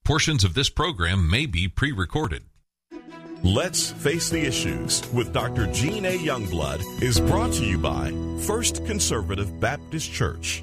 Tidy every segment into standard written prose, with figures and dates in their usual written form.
Portions of this program may be pre-recorded. Let's Face the Issues with Dr. Gene A. Youngblood is brought to you by First Conservative Baptist Church.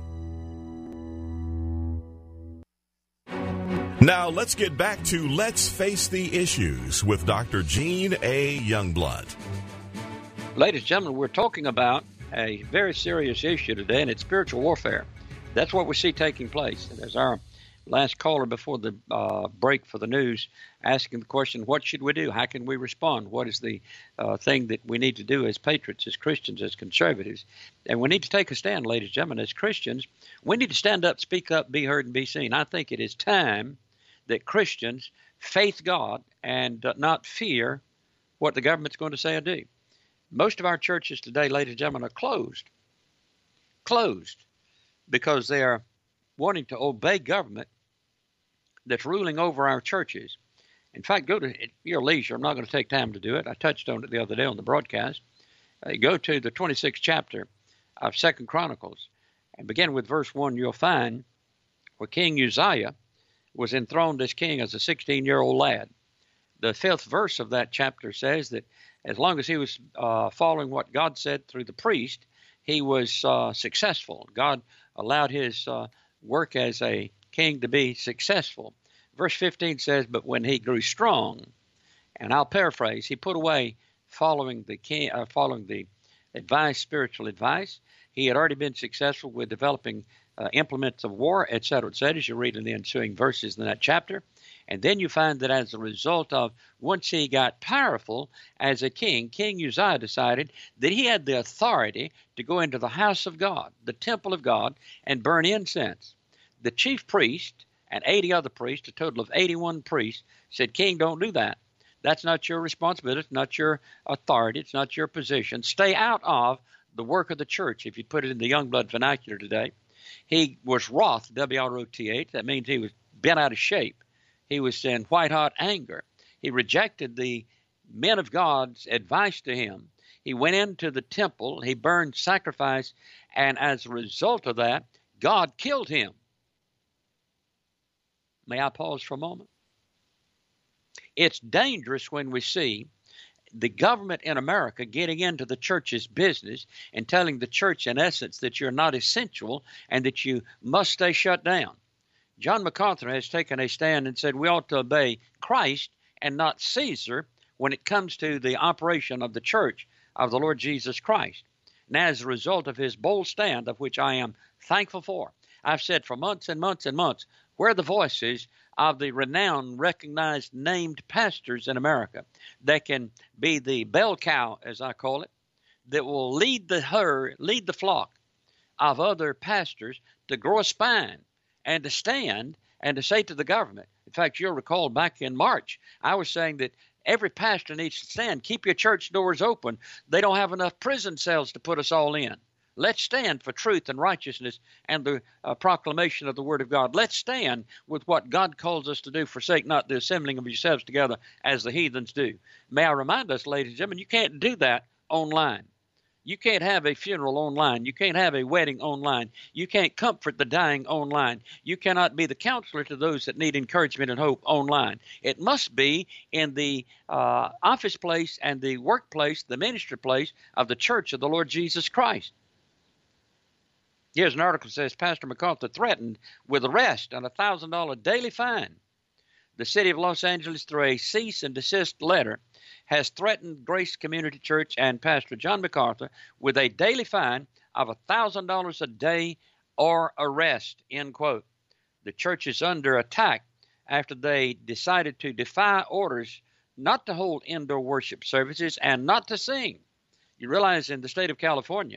Now let's get back to Let's Face the Issues with Dr. Gene A. Youngblood. Ladies and gentlemen, we're talking about a very serious issue today, and it's spiritual warfare. That's what we see taking place. And as our last caller before the break for the news, asking the question, what should we do? How can we respond? What is the thing that we need to do as patriots, as Christians, as conservatives? And we need to take a stand, ladies and gentlemen. As Christians, we need to stand up, speak up, be heard, and be seen. I think it is time that Christians faith God and not fear what the government's going to say or do. Most of our churches today, ladies and gentlemen, are closed because they are wanting to obey government that's ruling over our churches. In fact, go to your leisure. I'm not going to take time to do it. I touched on it the other day on the broadcast. Go to the 26th chapter of 2 Chronicles and begin with verse 1. You'll find where King Uzziah was enthroned as king as a 16-year-old lad. The 5th verse of that chapter says that as long as he was following what God said through the priest, he was successful. God allowed his work as a king to be successful. Verse 15 says, but when he grew strong, and I'll paraphrase, he put away following the advice, spiritual advice. He had already been successful with developing implements of war, etc., etc., as you read in the ensuing verses in that chapter. And then you find that as a result of, once he got powerful as a king, King Uzziah decided that he had the authority to go into the house of God, the temple of God, and burn incense. The chief priest and 80 other priests, a total of 81 priests, said, King, don't do that. That's not your responsibility. It's not your authority. It's not your position. Stay out of the work of the church, if you put it in the Youngblood vernacular today. He was wroth, W-R-O-T-H. That means he was bent out of shape. He was in white-hot anger. He rejected the men of God's advice to him. He went into the temple. He burned sacrifice. And as a result of that, God killed him. May I pause for a moment? It's dangerous when we see the government in America getting into the church's business and telling the church, in essence, that you're not essential and that you must stay shut down. John MacArthur has taken a stand and said we ought to obey Christ and not Caesar when it comes to the operation of the church of the Lord Jesus Christ. And as a result of his bold stand, of which I am thankful for, I've said for months and months and months, where are the voices of the renowned, recognized, named pastors in America that can be the bell cow, as I call it, that will lead the flock of other pastors to grow a spine and to stand and to say to the government. In fact, you'll recall back in March, I was saying that every pastor needs to stand. Keep your church doors open. They don't have enough prison cells to put us all in. Let's stand for truth and righteousness and the proclamation of the Word of God. Let's stand with what God calls us to do. Forsake not the assembling of yourselves together as the heathens do. May I remind us, ladies and gentlemen, you can't do that online. You can't have a funeral online. You can't have a wedding online. You can't comfort the dying online. You cannot be the counselor to those that need encouragement and hope online. It must be in the office place and the workplace, the ministry place of the church of the Lord Jesus Christ. Here's an article that says Pastor MacArthur threatened with arrest and a $1,000 daily fine. The city of Los Angeles, through a cease and desist letter, has threatened Grace Community Church and Pastor John MacArthur with a daily fine of $1,000 a day or arrest, end quote. The church is under attack after they decided to defy orders not to hold indoor worship services and not to sing. You realize in the state of California,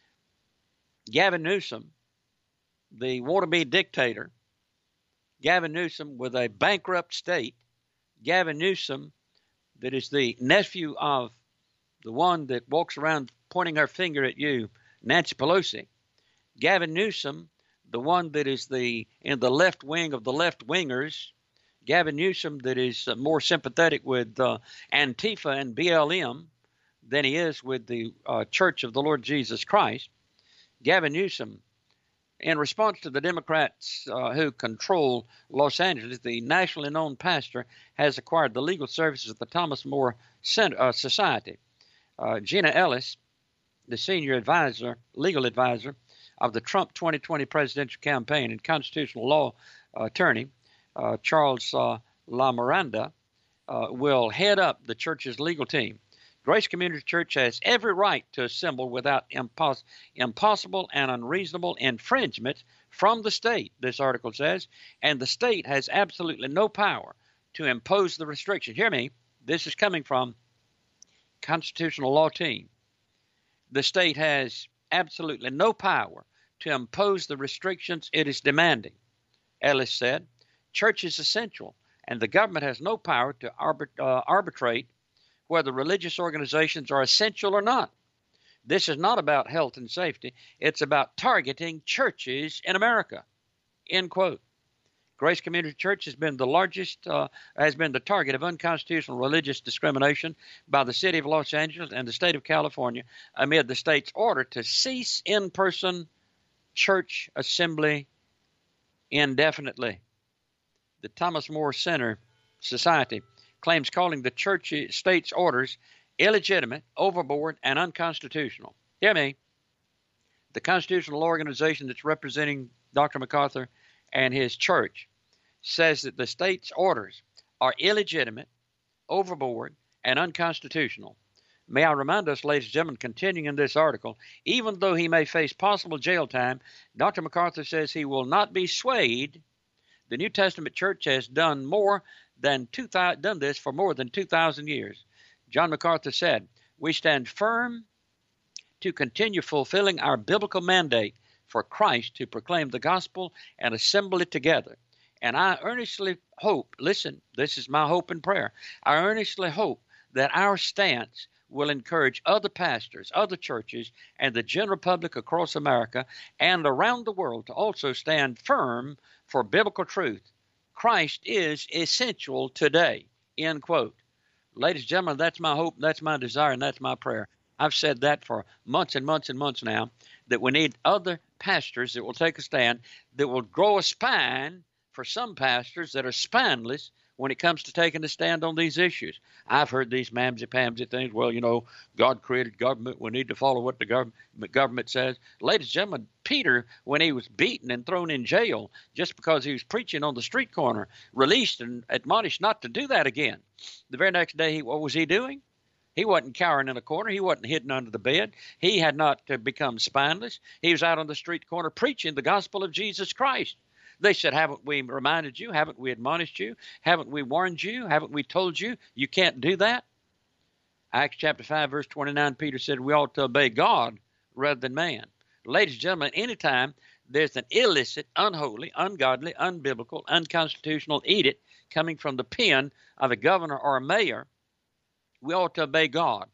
Gavin Newsom, the wannabe dictator, Gavin Newsom with a bankrupt state, Gavin Newsom that is the nephew of the one that walks around pointing her finger at you, Nancy Pelosi, Gavin Newsom, the one that is in the left wing of the left-wingers, Gavin Newsom that is more sympathetic with Antifa and BLM than he is with the Church of the Lord Jesus Christ. Gavin Newsom In response to the Democrats who control Los Angeles, the nationally known pastor has acquired the legal services of the Thomas More Society. Gina Ellis, the senior legal advisor of the Trump 2020 presidential campaign and constitutional law attorney, Charles LaMiranda, will head up the church's legal team. Grace Community Church has every right to assemble without impossible and unreasonable infringement from the state, this article says, and the state has absolutely no power to impose the restriction. Hear me, this is coming from constitutional law team. The state has absolutely no power to impose the restrictions it is demanding. Ellis said, church is essential, and the government has no power to arbitrate whether religious organizations are essential or not. This is not about health and safety. It's about targeting churches in America, end quote. Grace Community Church has been the target of unconstitutional religious discrimination by the city of Los Angeles and the state of California amid the state's order to cease in-person church assembly indefinitely. The Thomas More Center Society claims calling the state's orders illegitimate, overboard, and unconstitutional. Hear me. The constitutional organization that's representing Dr. MacArthur and his church says that the state's orders are illegitimate, overboard, and unconstitutional. May I remind us, ladies and gentlemen, continuing in this article, even though he may face possible jail time, Dr. MacArthur says he will not be swayed. The New Testament church has done this for more than 2,000 years. John MacArthur said, we stand firm to continue fulfilling our biblical mandate for Christ to proclaim the gospel and assemble it together. And I earnestly hope, listen, this is my hope and prayer, I earnestly hope that our stance will encourage other pastors, other churches, and the general public across America and around the world to also stand firm for biblical truth. Christ is essential today, end quote. Ladies and gentlemen, that's my hope, that's my desire, and that's my prayer. I've said that for months and months and months now, that we need other pastors that will take a stand, that will grow a spine for some pastors that are spineless when it comes to taking a stand on these issues. I've heard these mamsy-pamsy things. Well, you know, God created government. We need to follow what the government says. Ladies and gentlemen, Peter, when he was beaten and thrown in jail just because he was preaching on the street corner, released and admonished not to do that again. The very next day, what was he doing? He wasn't cowering in a corner. He wasn't hidden under the bed. He had not become spineless. He was out on the street corner preaching the gospel of Jesus Christ. They said, haven't we reminded you? Haven't we admonished you? Haven't we warned you? Haven't we told you you can't do that? Acts chapter 5, verse 29, Peter said we ought to obey God rather than man. Ladies and gentlemen, anytime there's an illicit, unholy, ungodly, unbiblical, unconstitutional edict coming from the pen of a governor or a mayor, we ought to obey God.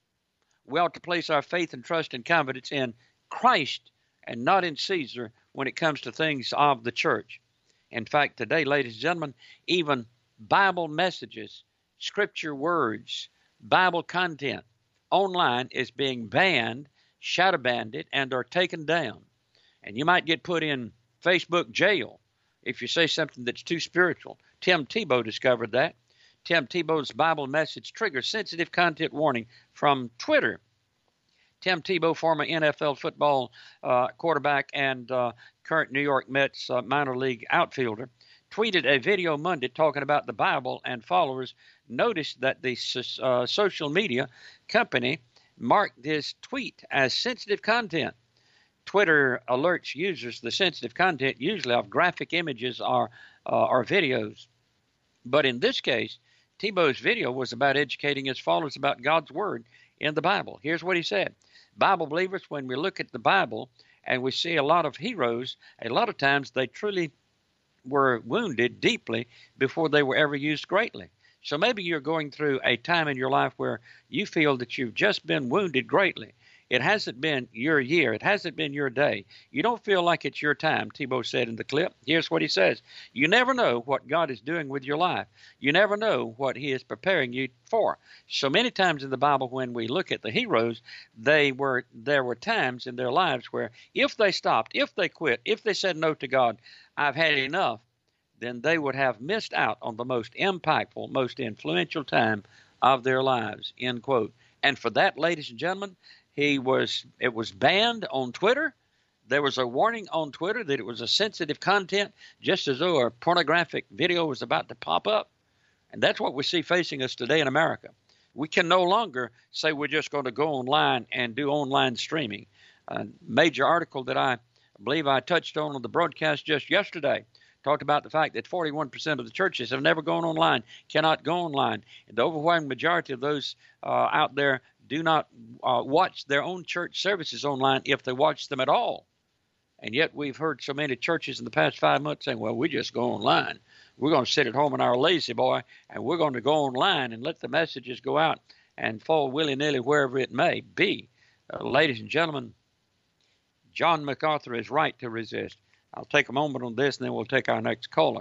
We ought to place our faith and trust and confidence in Christ and not in Caesar when it comes to things of the church. In fact, today, ladies and gentlemen, even Bible messages, scripture words, Bible content online is being banned, shadow banned, and are taken down. And you might get put in Facebook jail if you say something that's too spiritual. Tim Tebow discovered that. Tim Tebow's Bible message triggers sensitive content warning from Twitter. Tim Tebow, former NFL football quarterback and current New York Mets minor league outfielder, tweeted a video Monday talking about the Bible, and followers noticed that the social media company marked his tweet as sensitive content. Twitter alerts users the sensitive content, usually of graphic images or videos. But in this case, Tebow's video was about educating his followers about God's word in the Bible. Here's what he said. Bible believers, when we look at the Bible and we see a lot of heroes, a lot of times they truly were wounded deeply before they were ever used greatly. So maybe you're going through a time in your life where you feel that you've just been wounded greatly. It hasn't been your year. It hasn't been your day. You don't feel like it's your time, Tebow said in the clip. Here's what he says. You never know what God is doing with your life. You never know what he is preparing you for. So many times in the Bible when we look at the heroes, there were times in their lives where if they stopped, if they quit, if they said no to God, I've had enough, then they would have missed out on the most impactful, most influential time of their lives, end quote. And for that, ladies and gentlemen, it was banned on Twitter. There was a warning on Twitter that it was a sensitive content, just as though a pornographic video was about to pop up. And that's what we see facing us today in America. We can no longer say we're just going to go online and do online streaming. A major article that I believe I touched on the broadcast just yesterday talked about the fact that 41% of the churches have never gone online, cannot go online. And the overwhelming majority of those out there do not watch their own church services online if they watch them at all. And yet we've heard so many churches in the past 5 months saying, well, we just go online. We're going to sit at home in our lazy boy, and we're going to go online and let the messages go out and fall willy-nilly wherever it may be. Ladies and gentlemen, John MacArthur is right to resist. I'll take a moment on this, and then we'll take our next caller.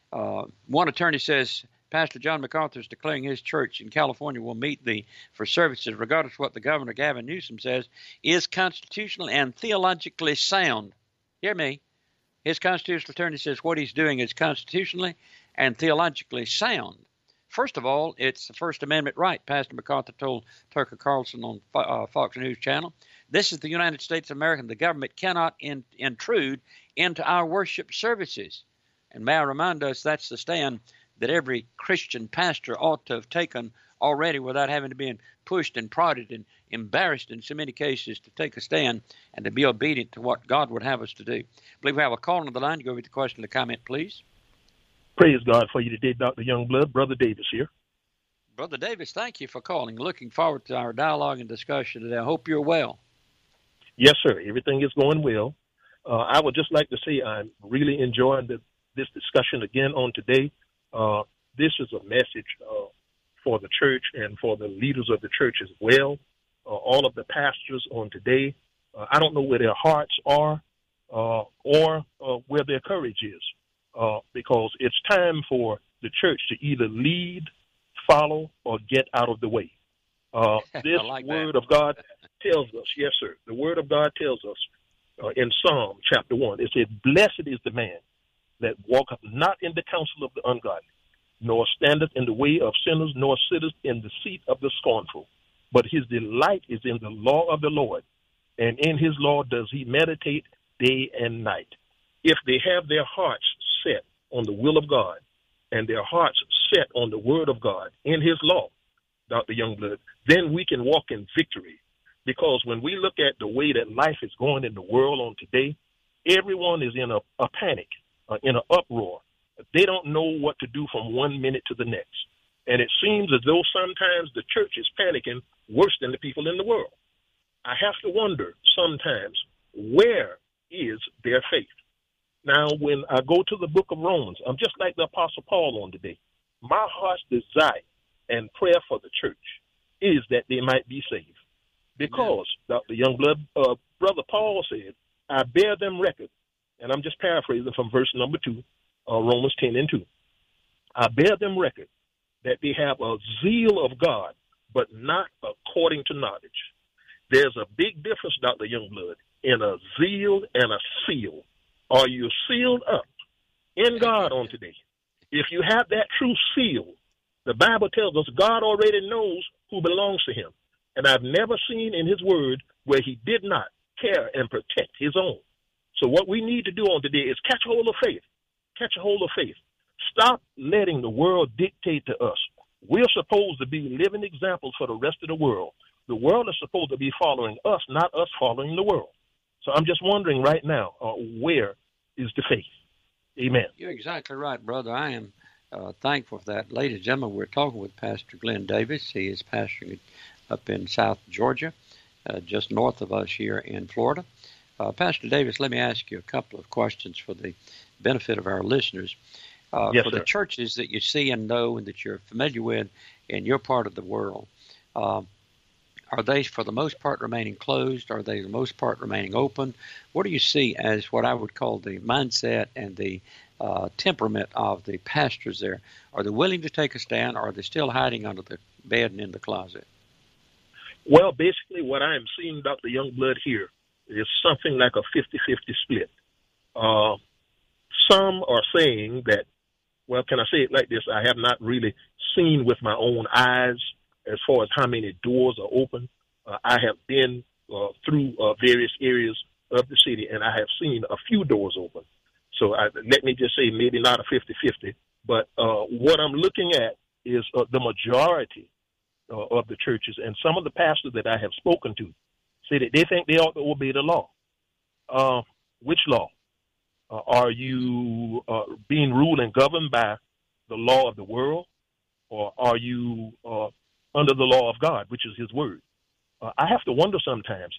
One attorney says, Pastor John MacArthur is declaring his church in California will meet for services, regardless of what the governor, Gavin Newsom, says, is constitutional and theologically sound. Hear me. His constitutional attorney says what he's doing is constitutionally and theologically sound. First of all, it's the First Amendment right, Pastor MacArthur told Tucker Carlson on Fox News Channel. This is the United States of America. The government cannot intrude into our worship services. And may I remind us that's the stand that every Christian pastor ought to have taken already without having to be pushed and prodded and embarrassed in so many cases to take a stand and to be obedient to what God would have us to do. I believe we have a call on the line. Go with the question or comment, please. Praise God for you today, Dr. Youngblood. Brother Davis here. Brother Davis, thank you for calling. Looking forward to our dialogue and discussion today. I hope you're well. Yes, sir. Everything is going well. I would just like to say I'm really enjoying this discussion again on today. This is a message for the church and for the leaders of the church as well. All of the pastors on today, I don't know where their hearts are or where their courage is, because it's time for the church to either lead, follow, or get out of the way. This word of God tells us, yes, sir, the word of God tells us in Psalm chapter 1, it said, blessed is the man that walketh not in the counsel of the ungodly, nor standeth in the way of sinners, nor sitteth in the seat of the scornful. But his delight is in the law of the Lord, and in his law does he meditate day and night. If they have their hearts set on the will of God, and their hearts set on the word of God in his law, Dr. Youngblood, then we can walk in victory. Because when we look at the way that life is going in the world on today, everyone is in a panic, in an uproar. They don't know what to do from 1 minute to the next. And it seems as though sometimes the church is panicking worse than the people in the world. I have to wonder sometimes, where is their faith? Now, when I go to the book of Romans, I'm just like the Apostle Paul on today. My heart's desire and prayer for the church is that they might be saved. Because, Dr. Youngblood, Brother Paul said, I bear them record, and I'm just paraphrasing from verse number 2, Romans 10:2. I bear them record that they have a zeal of God, but not according to knowledge. There's a big difference, Dr. Youngblood, in a zeal and a seal. Are you sealed up in God on today? If you have that true seal, the Bible tells us God already knows who belongs to him. And I've never seen in his word where he did not care and protect his own. So what we need to do on today is catch hold of faith. Catch a hold of faith. Stop letting the world dictate to us. We're supposed to be living examples for the rest of the world. The world is supposed to be following us, not us following the world. So I'm just wondering right now, where is the faith? Amen. You're exactly right, brother. I am thankful for that. Ladies and gentlemen, we're talking with Pastor Glenn Davis. He is pastoring up in South Georgia, just north of us here in Florida. Pastor Davis, let me ask you a couple of questions for the benefit of our listeners. Yes, for sir. the churches that you see and know and that you're familiar with in your part of the world, Are they, for the most part, remaining closed? Are they, for the most part, remaining open? What do you see as what I would call the mindset and the temperament of the pastors there? Are they willing to take a stand, or are they still hiding under the bed and in the closet? Well, basically what I am seeing, Dr. Youngblood, here is something like a 50-50 split. Some are saying that, well, can I say it like this? I have not really seen with my own eyes as far as how many doors are open. I have been through various areas of the city, and I have seen a few doors open. So let me just say maybe not a 50-50, but what I'm looking at is the majority of the churches, and some of the pastors that I have spoken to say that they think they ought to obey the law. Which law? Are you being ruled and governed by the law of the world, or are you under the law of God, which is His Word? I have to wonder sometimes.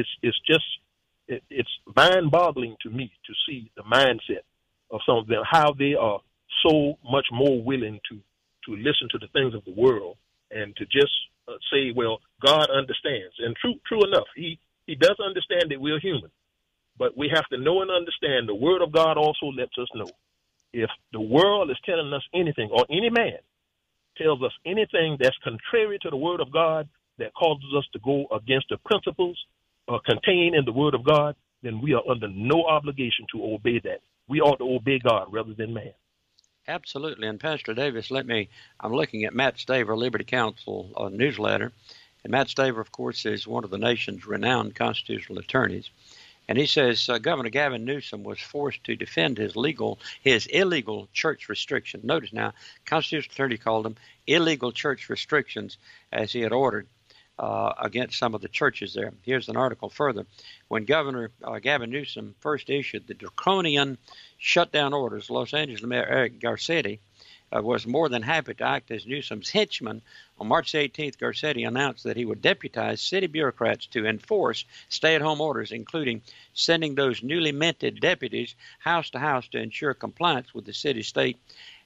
It's mind-boggling to me to see the mindset of some of them, how they are so much more willing to listen to the things of the world and to just say, well, God understands. And true enough, He does understand that we're human. But we have to know and understand the Word of God also lets us know. If the world is telling us anything, or any man tells us anything that's contrary to the Word of God, that causes us to go against the principles contained in the Word of God, then we are under no obligation to obey that. We ought to obey God rather than man. Absolutely. And Pastor Davis, I'm looking at Matt Staver, Liberty Counsel newsletter. And Matt Staver, of course, is one of the nation's renowned constitutional attorneys. And he says Governor Gavin Newsom was forced to defend his illegal church restriction. Notice now, constitutional attorney called them illegal church restrictions as he had ordered against some of the churches there. Here's an article further. When Governor Gavin Newsom first issued the draconian shutdown orders, Los Angeles Mayor Eric Garcetti was more than happy to act as Newsom's henchman. On March 18th, Garcetti announced that he would deputize city bureaucrats to enforce stay-at-home orders, including sending those newly minted deputies house to house to ensure compliance with the city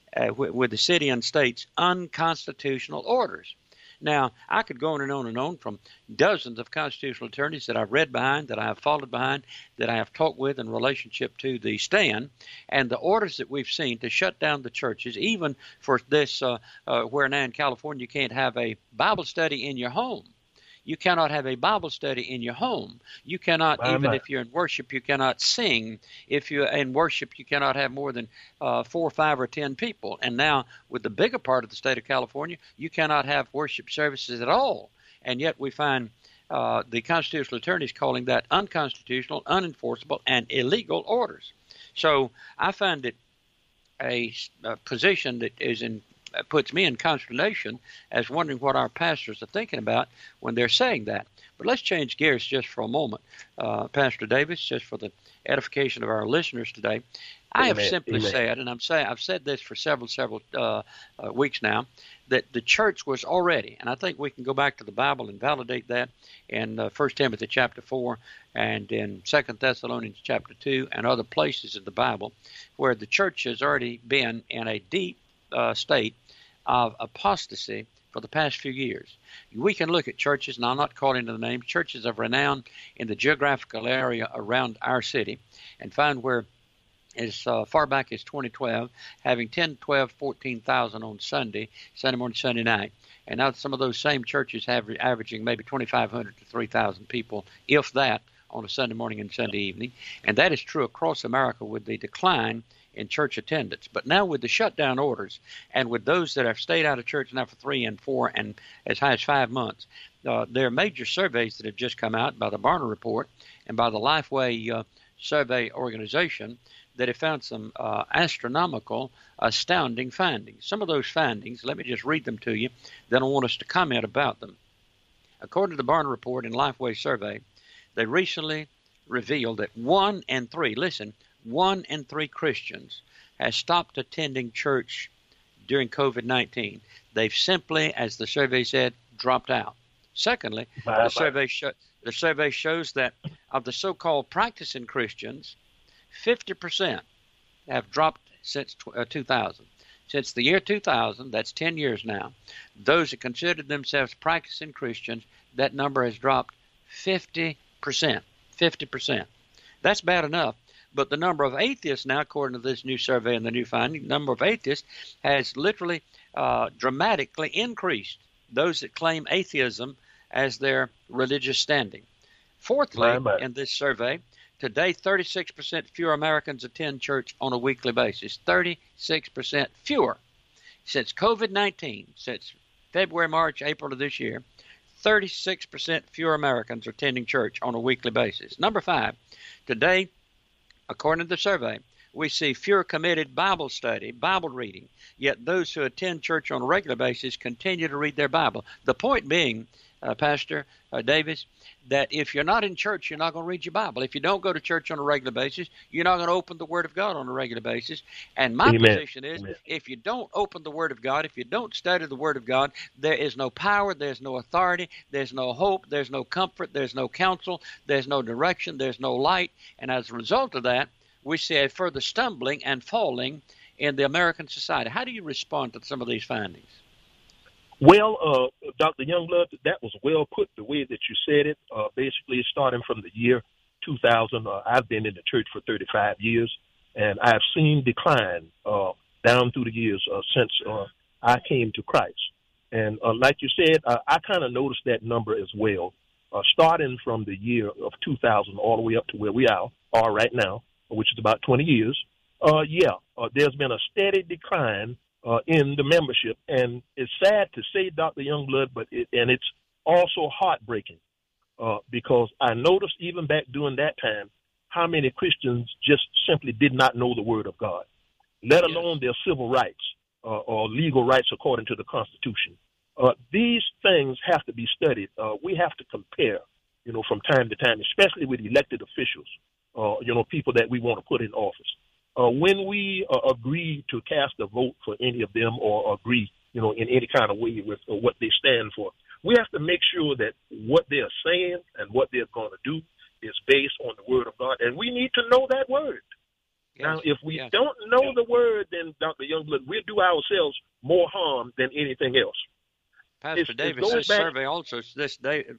and state's unconstitutional orders. Now, I could go on and on and on from dozens of constitutional attorneys that I've read behind, that I have followed behind, that I have talked with in relationship to the stand, and the orders that we've seen to shut down the churches, even for this, where now in California you can't have a Bible study in your home. You cannot have a Bible study in your home. You cannot, if you're in worship, you cannot sing. If you're in worship, you cannot have more than 4, 5, or 10 people. And now, with the bigger part of the state of California, you cannot have worship services at all. And yet we find the constitutional attorneys calling that unconstitutional, unenforceable, and illegal orders. So I find it a position that puts me in consternation as wondering what our pastors are thinking about when they're saying that. But let's change gears just for a moment, Pastor Davis, just for the edification of our listeners today. I have simply said, and I've said this for several weeks now, that the church was already, and I think we can go back to the Bible and validate that in 1 Timothy chapter 4 and in 2 Thessalonians chapter 2 and other places in the Bible, where the church has already been in a deep state of apostasy for the past few years. We can look at churches, and I'm not calling them names, churches of renown in the geographical area around our city, and find where as far back as 2012, having 10, 12, 14,000 on Sunday morning, Sunday night. And now some of those same churches have averaging maybe 2,500 to 3,000 people, if that, on a Sunday morning and Sunday evening. And that is true across America with the decline in church attendance. But now with the shutdown orders and with those that have stayed out of church now for 3 and 4 and as high as 5 months, there are major surveys that have just come out by the Barna Report and by the Lifeway Survey Organization that have found some astronomical, astounding findings. Some of those findings, let me just read them to you, then I want us to comment about them. According to the Barna Report and Lifeway Survey, they recently revealed that 1 in 3 Christians has stopped attending church during COVID-19. They've simply, as the survey said, dropped out. Secondly, the survey shows that of the so-called practicing Christians, 50% have dropped since 2000. Since the year 2000, that's 10 years now, those that considered themselves practicing Christians that number has dropped 50%. 50%. That's bad enough. But the number of atheists now, according to this new survey and the new finding, the number of atheists has literally dramatically increased, those that claim atheism as their religious standing. Fourthly, in this survey, today 36% fewer Americans attend church on a weekly basis. 36% fewer. Since COVID-19, since February, March, April of this year, 36% fewer Americans are attending church on a weekly basis. Number 5, today, according to the survey, we see fewer committed Bible study, Bible reading, yet those who attend church on a regular basis continue to read their Bible. The point being, Pastor Davis, that if you're not in church, you're not going to read your Bible. If you don't go to church on a regular basis, you're not going to open the Word of God on a regular basis. And my position is, if you don't open the Word of God, if you don't study the Word of God, there is no power, there's no authority, there's no hope, there's no comfort, there's no counsel, there's no direction, there's no light. And as a result of that, we see a further stumbling and falling in the American society. How do you respond to some of these findings? Well, Dr. Youngblood, that was well put the way that you said it. Basically, starting from the year 2000, I've been in the church for 35 years, and I've seen decline down through the years since I came to Christ. And like you said, I kind of noticed that number as well, starting from the year of 2000 all the way up to where we are right now, which is about 20 years. There's been a steady decline in the membership, and it's sad to say, Dr. Youngblood, but it's also heartbreaking because I noticed even back during that time how many Christians just simply did not know the Word of God, let alone their civil rights or legal rights according to the Constitution. These things have to be studied. We have to compare, from time to time, especially with elected officials, people that we want to put in office. When we agree to cast a vote for any of them or agree, in any kind of way with what they stand for, we have to make sure that what they're saying and what they're going to do is based on the Word of God, and we need to know that Word. Yes. Now, if we don't know the Word, then, Dr. Youngblood, we'll do ourselves more harm than anything else. Pastor Davis, this survey also says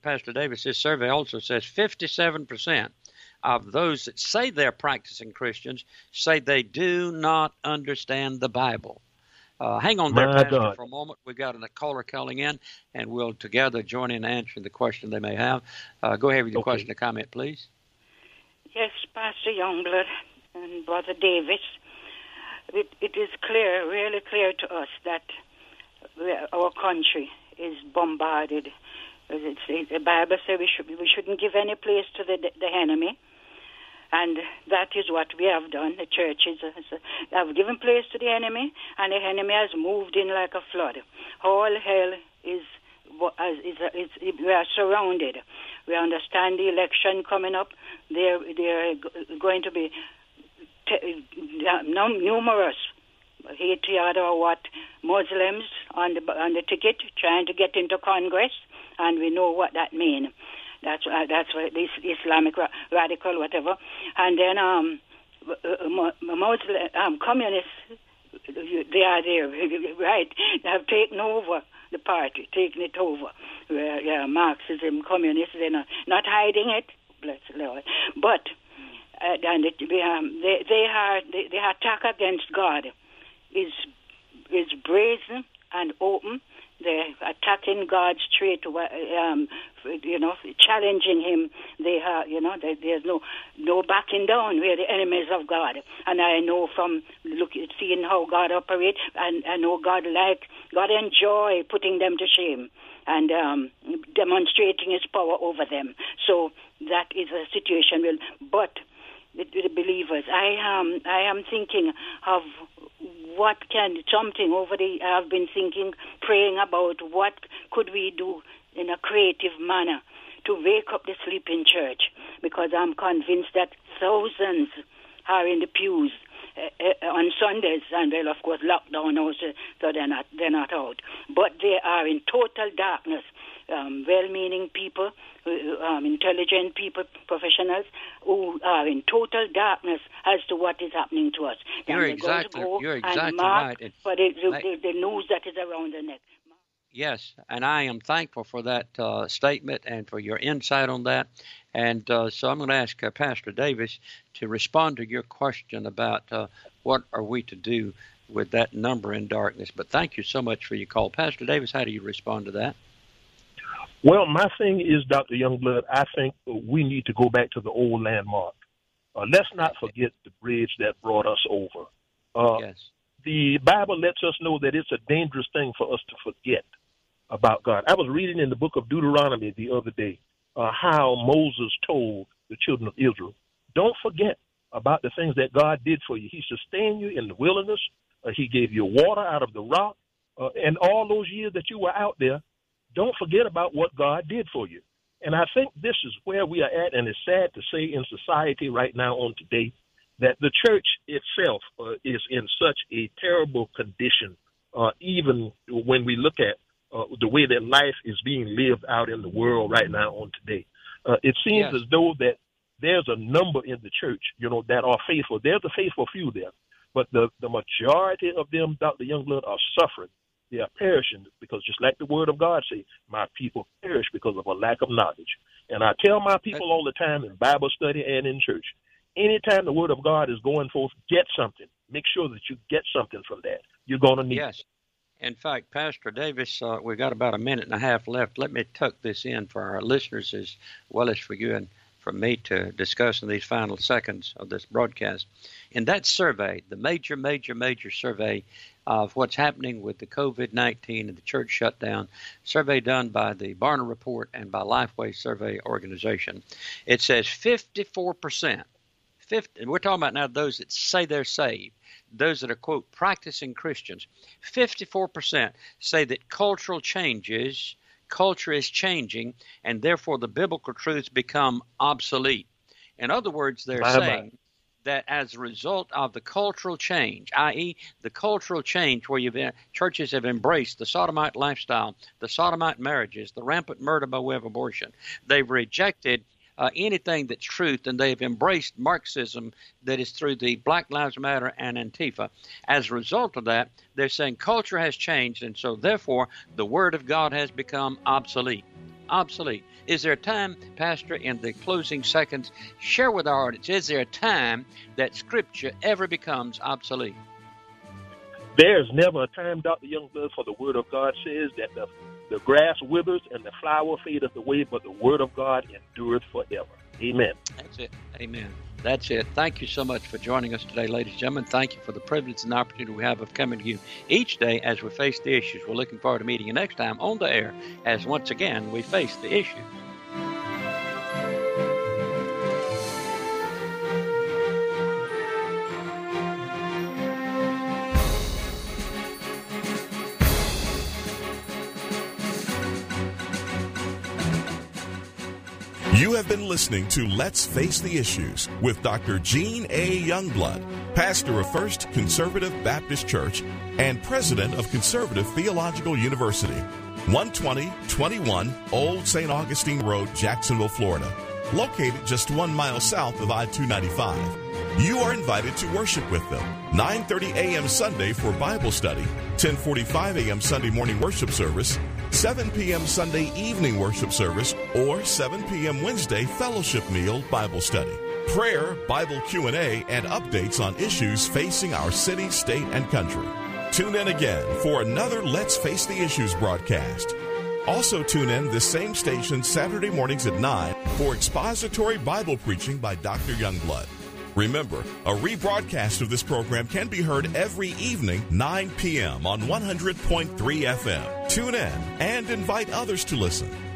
57% of those that say they're practicing Christians say they do not understand the Bible. Hang on there, Pastor, for a moment. We've got a caller calling in, and we'll together join in answering the question they may have. Go ahead with your question or comment, please. Yes, Pastor Youngblood and Brother Davis, it is clear, really clear to us that our country is bombarded. The Bible says we shouldn't give any place to the enemy. And that is what we have done. The churches have given place to the enemy, and the enemy has moved in like a flood. All hell we are surrounded. We understand the election coming up. They're going to be numerous hatred or what Muslims on the ticket trying to get into Congress, and we know what that means. That's what this Islamic radical whatever, and then Muslim communists, they are there, right? They have taken over the party, taken it over. Marxism, communists, they're not hiding it, bless the Lord. But and the attack against God is brazen and open. They're attacking God straight, challenging him. There's no backing down. We're the enemies of God. And I know from seeing how God operates, and I know God enjoy putting them to shame and demonstrating his power over them. So that is a situation. But the believers, I am thinking of I've been thinking, praying about what could we do in a creative manner to wake up the sleeping church, because I'm convinced that thousands are in the pews on Sundays, and well, of course, lockdown also, so they're not out. But they are in total darkness. Well-meaning people, intelligent people, professionals, who are in total darkness as to what is happening to us. You're exactly right. For the news that is around the neck. Yes, and I am thankful for that statement and for your insight on that. And so I'm going to ask Pastor Davis to respond to your question about what are we to do with that number in darkness. But thank you so much for your call. Pastor Davis, how do you respond to that? Well, my thing is, Dr. Youngblood, I think we need to go back to the old landmark. Let's not forget the bridge that brought us over. Yes. The Bible lets us know that it's a dangerous thing for us to forget about God. I was reading in the book of Deuteronomy the other day how Moses told the children of Israel, don't forget about the things that God did for you. He sustained you in the wilderness. He gave you water out of the rock. And all those years that you were out there, don't forget about what God did for you. And I think this is where we are at, and it's sad to say in society right now on today that the church itself is in such a terrible condition, even when we look at the way that life is being lived out in the world right now on today. It seems as though that there's a number in the church, that are faithful. There's a faithful few there, but the majority of them, Dr. Youngblood, are suffering. They are perishing because, just like the Word of God says, my people perish because of a lack of knowledge. And I tell my people all the time in Bible study and in church, anytime the Word of God is going forth, get something. Make sure that you get something from that. You're going to need it. In fact, Pastor Davis, we've got about a minute and a half left. Let me tuck this in for our listeners as well as for you and for me to discuss in these final seconds of this broadcast. In that survey, the major survey of what's happening with the COVID-19 and the church shutdown, survey done by the Barna Report and by Lifeway Survey Organization, it says 54%, we're talking about now those that say they're saved, those that are, quote, practicing Christians, 54% say that culture is changing, and therefore the biblical truths become obsolete. In other words, they're saying that as a result of the cultural change, i.e. the cultural change where churches have embraced the sodomite lifestyle, the sodomite marriages, the rampant murder by way of abortion, they've rejected anything that's truth, and they've embraced Marxism that is through the Black Lives Matter and Antifa. As a result of that, they're saying culture has changed, and so therefore the Word of God has become obsolete. Obsolete. Is there a time, Pastor, in the closing seconds, share with our audience, is there a time that Scripture ever becomes obsolete? There's never a time, Dr. Youngblood, for the Word of God says that the grass withers and the flower fadeth away, but the Word of God endureth forever. Amen. That's it. Amen. That's it. Thank you so much for joining us today, ladies and gentlemen. Thank you for the privilege and opportunity we have of coming to you each day as we face the issues. We're looking forward to meeting you next time on the air as once again we face the issues. You have been listening to Let's Face the Issues with Dr. Gene A. Youngblood, pastor of First Conservative Baptist Church and president of Conservative Theological University, 12021 Old St. Augustine Road, Jacksonville, Florida, located just 1 mile south of I-295. You are invited to worship with them, 9:30 a.m. Sunday for Bible study, 10:45 a.m. Sunday morning worship service, 7 p.m. Sunday evening worship service, or 7 p.m. Wednesday fellowship meal Bible study. Prayer, Bible Q&A, and updates on issues facing our city, state, and country. Tune in again for another Let's Face the Issues broadcast. Also tune in this same station Saturday mornings at 9 for expository Bible preaching by Dr. Youngblood. Remember, a rebroadcast of this program can be heard every evening, 9 p.m. on 100.3 FM. Tune in and invite others to listen.